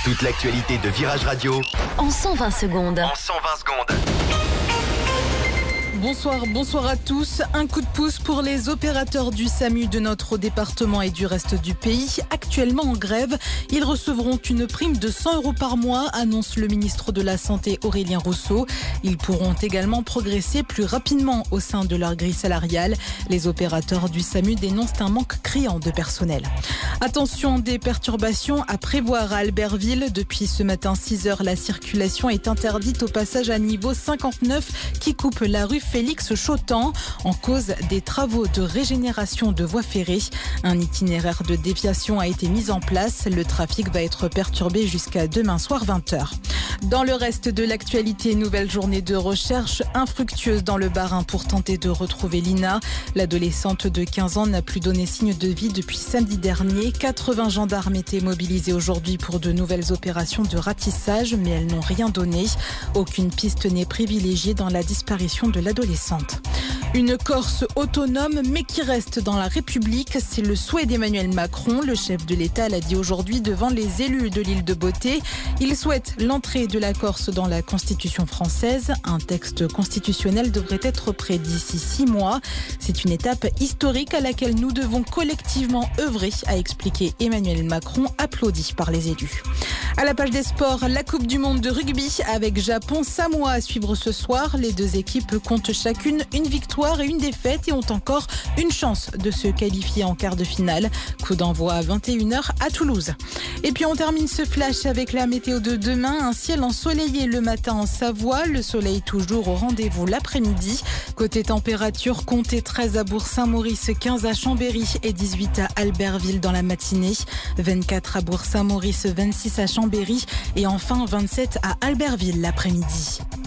Toute l'actualité de Virage Radio en 120 secondes. Bonsoir à tous. Un coup de pouce pour les opérateurs du SAMU de notre département et du reste du pays. Actuellement en grève, ils recevront une prime de 100 € par mois, annonce le ministre de la Santé Aurélien Rousseau. Ils pourront également progresser plus rapidement au sein de leur grille salariale. Les opérateurs du SAMU dénoncent un manque criant de personnel. Attention, des perturbations à prévoir à Albertville. Depuis ce matin 6h, la circulation est interdite au passage à niveau 59 qui coupe la rue Félix Chautan en cause des travaux de régénération de voies ferrées. Un itinéraire de déviation a été mis en place. Le trafic va être perturbé jusqu'à demain soir 20h. Dans le reste de l'actualité, nouvelle journée de recherche infructueuse dans le Bas-Rhin pour tenter de retrouver Lina. L'adolescente de 15 ans n'a plus donné signe de vie depuis samedi dernier. 80 gendarmes étaient mobilisés aujourd'hui pour de nouvelles opérations de ratissage, mais elles n'ont rien donné. Aucune piste n'est privilégiée dans la disparition de l'adolescente. Une Corse autonome mais qui reste dans la République, c'est le souhait d'Emmanuel Macron. Le chef de l'État l'a dit aujourd'hui devant les élus de l'île de Beauté. Il souhaite l'entrée de la Corse dans la Constitution française. Un texte constitutionnel devrait être prêt d'ici 6 mois. C'est une étape historique à laquelle nous devons collectivement œuvrer, a expliqué Emmanuel Macron, applaudi par les élus. À la page des sports, la Coupe du Monde de rugby avec Japon-Samoa à suivre ce soir. Les deux équipes comptent chacune une victoire et une défaite et ont encore une chance de se qualifier en quart de finale. Coup d'envoi à 21h à Toulouse. Et puis on termine ce flash avec la météo de demain. Un ciel ensoleillé le matin en Savoie. Le soleil toujours au rendez-vous l'après-midi. Côté température, comptez 13 à Bourg-Saint-Maurice, 15 à Chambéry et 18 à Albertville dans la matinée. 24 à Bourg-Saint-Maurice, 26 à Chambéry et enfin 27 à Albertville l'après-midi.